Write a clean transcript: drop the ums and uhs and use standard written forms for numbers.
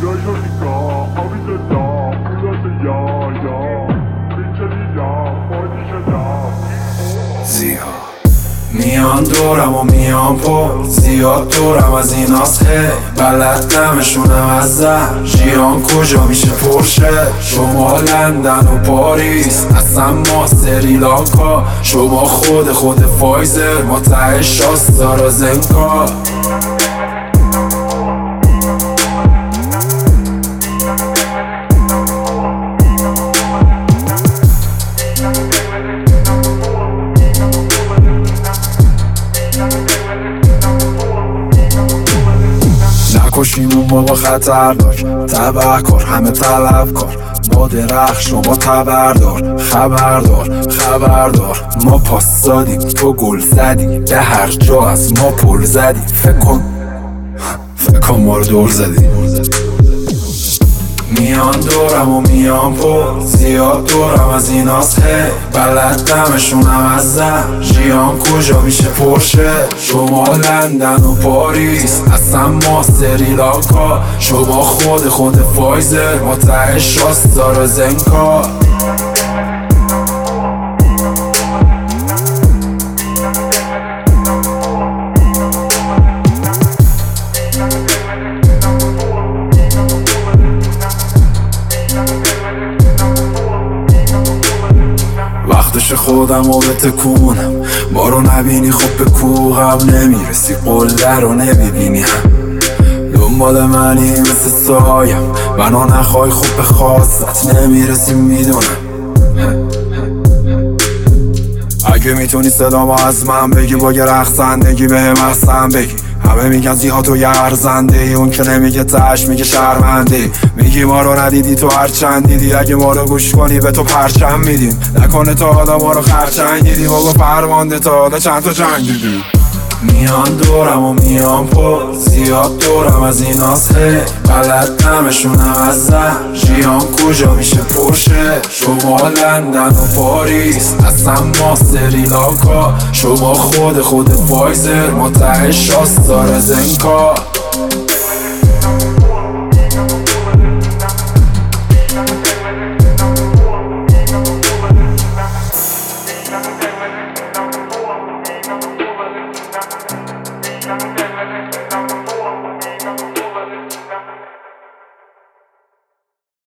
زیاد میان دورم و میان پر زیاد دورم از این هست بلد نمشونم از زهر ژیان کجا میشه پرشه شما لندن و پاریس اصلا ما سریلانکا شما خود فایزر ما ته شاستارا زنکا نکشیمون بابا خطردار تبهکار همه طلبکار ما درخت شما تبردار خبردار ما پاس دادیم تو گل زدی به هر جا از ما پل زدی فکر کن ما رو دور زدی میان دورم و میان پر زیاد دورم از این هست بلد نمشونم از زهر ژیان کجا میشه پرشه شما لندن و پاریس اصلا ما سریلانکا شما خود فایزر ما ته شاستارا زنکا وقتش خودم رو بتکونم ما رو نبینی خب به کوهم نمیرسی قله رو نمیبینی دنبال منی مثل سایم منو نخوای خب به خواستت نمیرسی میدونم اگه میتونی صدامو از من بگی با یه رقصندگی بهم احسن بگی همه میگن زیاد تو یه ارزنده ای اون که نمیگه تش میگه شرمنده میگی ما رو ندیدی تو هرچند دیدی اگه ما رو گوش کنی به تو پرچم میدیم نکنه تا حالا ما رو خرچنگ دیدیم و فرمانده تا حالا چند تا جنگ دیدیم میان دورم و میان پر زیاد دورم از این هست بلد نمشونم از زهر ژیان کجا میشه پرشه شما لندن و پاریس اصلا ما سریلانکا شما خود فایزر ما ته شاستارا زنکا